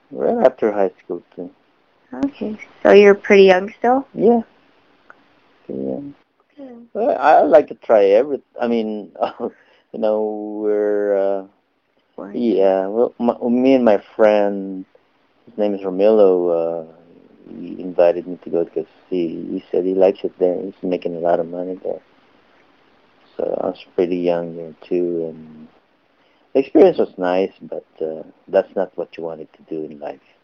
right after high school too. Okay, so you're pretty young still? Yeah, yeah. Well, I like to try every. I mean, we're What? yeah. Well, me and my friend, his name is Romilo. He invited me to go because he said he likes it there. He's making a lot of money there. So I was pretty young there too, and the experience was nice, but that's not what you wanted to do in life.